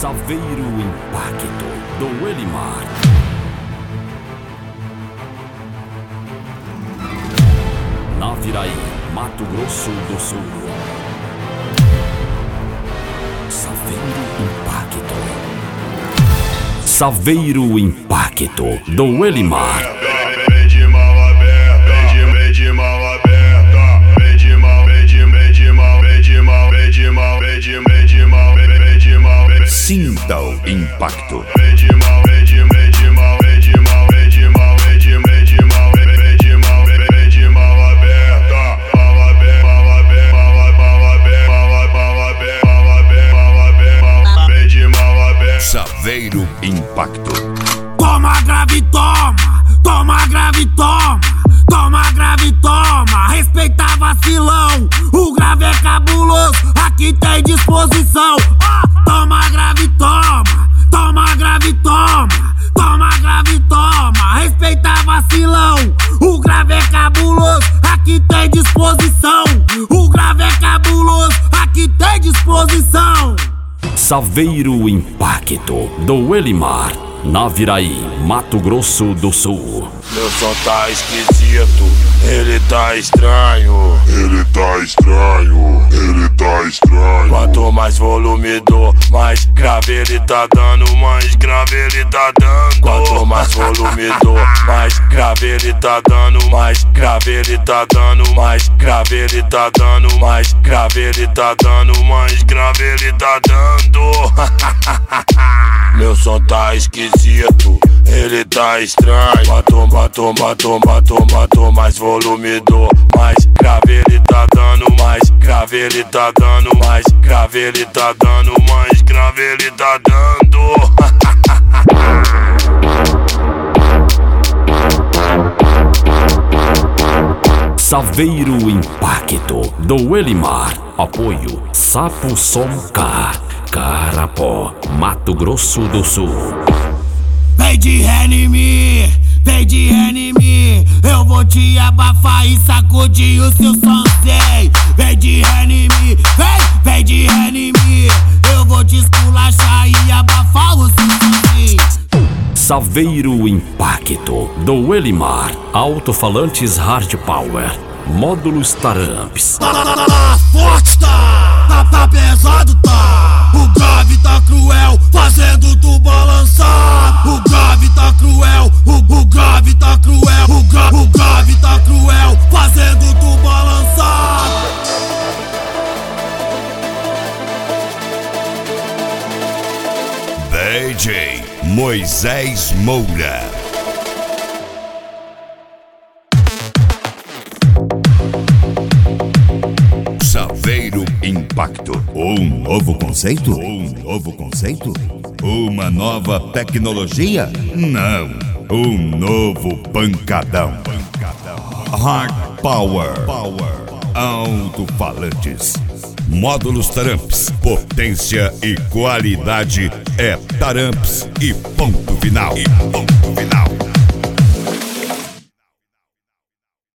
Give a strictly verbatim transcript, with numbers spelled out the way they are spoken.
Saveiro Impacto, do Elimar. Naviraí, Mato Grosso do Sul. Saveiro Impacto. Saveiro Impacto, do Elimar. Vem de mal aberta, vem de mal aberta, vem de mal, vem de vem de mal, vem de mal, vem de mal, vem de vem de mal, vem de mal. Sinta o impacto. Vem de mal, vem de vem de mal, vem de mal, vem de mal, vem de vem de mal, vem de mal, vem de mal aberta, mal aberta, mal aberta, mal aberta, mal aberta, mal aberta, mal aberta, vem de mal aberta. Saveiro Impacto. Toma grave, toma, toma grave, toma, toma grave, toma. Respeita vacilão, o grave é cabuloso, aqui tem disposição. Oh, toma grave, toma, toma grave, toma, toma grave, toma. Respeita vacilão, o grave é cabuloso, aqui tem disposição. O grave é cabuloso, aqui tem disposição. Saveiro Impacto, do Elimar. Naviraí, Mato Grosso do Sul. Meu som tá esquisito, ele tá estranho, ele tá estranho, ele tá estranho. Quanto mais volume dou, mais grave ele tá dando, mais grave ele tá dando. Quanto mais volume dou, mais grave ele tá dando, mais grave ele tá dando, mais grave ele tá dando, mais grave ele tá dando, mais grave ele tá dando. Meu som tá esquisito, ele tá estranho. Quanto, quanto, quanto, quanto, quanto mais volume dou, mais grave ele tá dando, mais grave ele tá dando, mais grave ele tá dando, mais grave ele tá dando. Saveiro Impacto, do Elimar. Apoio Sapo Som K, Carapó, Mato Grosso do Sul. Vem de ré em mim, vem de ré em mim, eu vou te abafar e sacudir o seu sensei. Vem de ré em mim, vem, vem de ré em mim, eu vou te esculachar e abafar o seu sensei. Saveiro Impacto, do Elimar. Alto-falantes Hard Power, módulos Taramps. Tá, tá, tá, tá, forte tá, tá, tá pesado tá. O grave tá cruel, fazendo tu balançar. O grave tá cruel, o, o grave tá cruel, o, gra, o grave tá cruel, fazendo tu balançar. D J Moisés Moura. Saveiro Impacto. Um novo conceito? Um novo conceito? Uma nova tecnologia? Não. Um novo pancadão. Hard Power. Power. Alto-falantes. Módulos Taramps. Potência e qualidade é Taramps e ponto final. E ponto final.